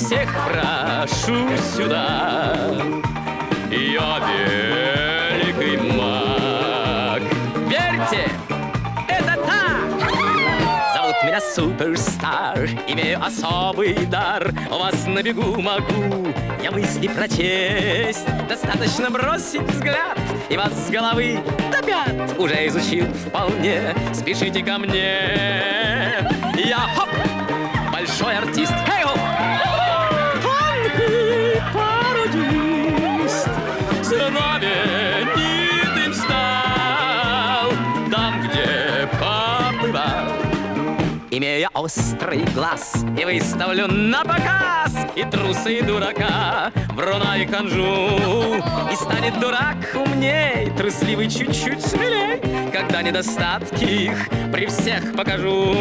всех прошу сюда. Я великий маг. Верьте, это так. Зовут меня Суперстар, имею особый дар. У вас на бегу могу я мысли прочесть. Достаточно бросить взгляд, и вас с головы до пят уже изучил вполне. Спешите ко мне. Я хоп, большой артист. Хей-хоп! Тонкий пародист, знаменитым стал там, где побывал. Имея острый глаз, и выставлю на показ и труса, и дурака, вруна и ханжу. И станет дурак умней, трусливый чуть-чуть смелей, когда недостатки их при всех покажу.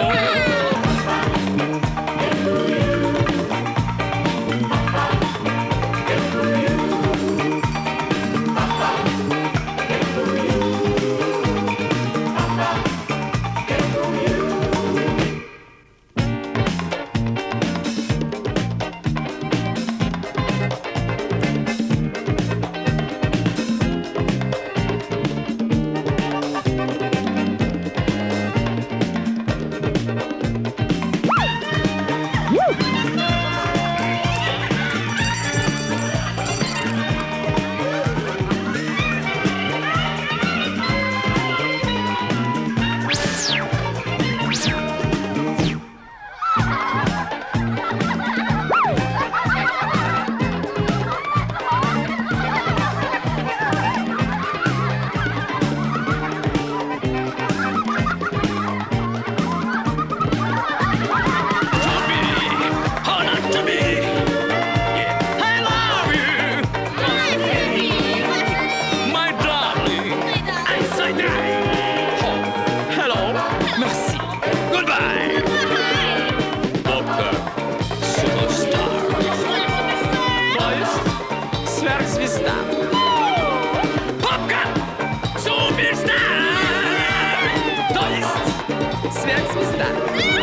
Сверхзвезда. Попка! Суперстар! То есть сверхзвезда.